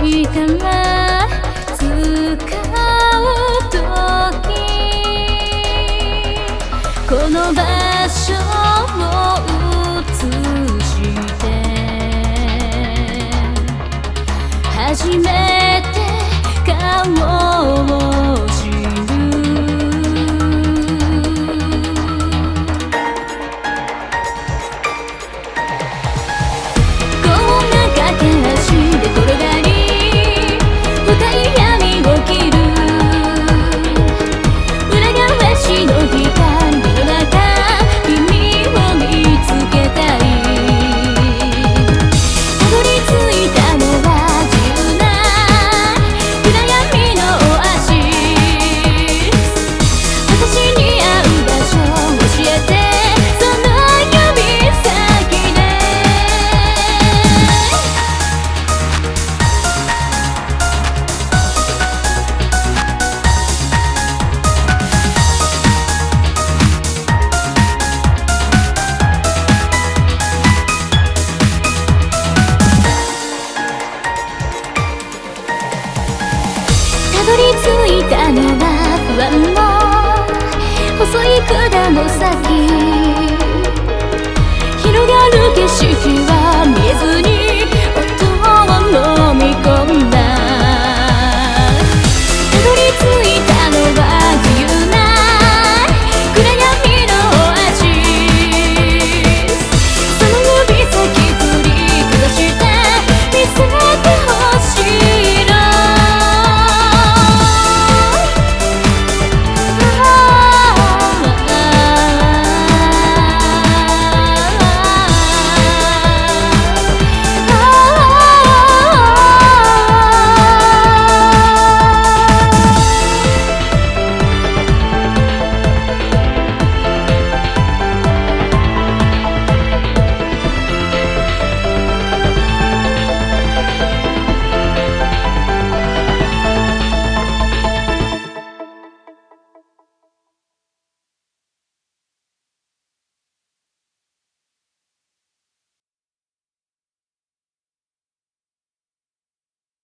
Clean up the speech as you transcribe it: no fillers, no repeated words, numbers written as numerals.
したら使う時この場所を映して初めて顔を知るこんな駆け足で転がり深い闇を切る裏返しの光の中君を見つけたいたどり着いたのは自由な暗闇のオアシス私に合う場所を教えてその指先でたどり着いたのは不安の細い管の先